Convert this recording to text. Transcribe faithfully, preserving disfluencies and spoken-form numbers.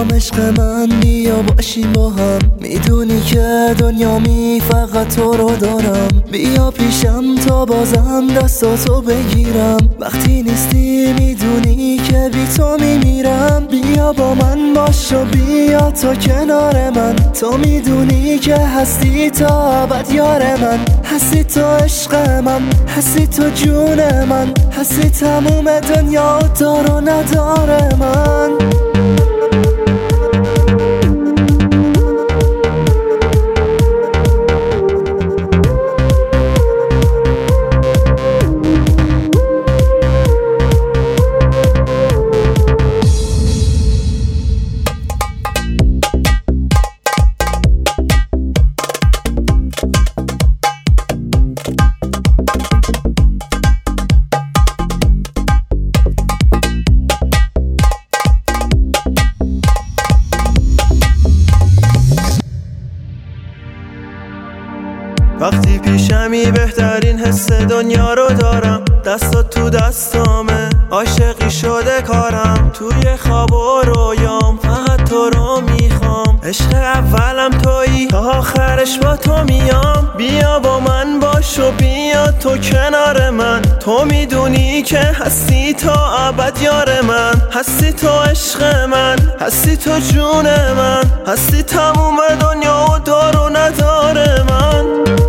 میخوام عشق من بیا باشیم با هم، میدونی که دنیامی فقط تو رو دارم. بیا پیشم تا بازم دستاتو بگیرم، وقتی نیستی میدونی که بی تو میمیرم. بیا با من باش و بیا تا کنار من، تو میدونی که هستی تا ابد یار من. هستی تو عشق من، هستی تو جون من، هستی تموم دنیا دار و ندار من. وقتی پیشمی بهترین حس دنیا رو دارم، دستات تو دستامه عاشقی شده کارم. توی خواب و رویام فقط تو رو میخوام، عشق اولم تویی تا آخرش با تو میام. بیا با من باش و بیا تو کنار من، تو میدونی که هستی تا ابد یار من. هستی تو عشق من، هستی تو جون من، هستی تموم دنیا و دار و ندار من.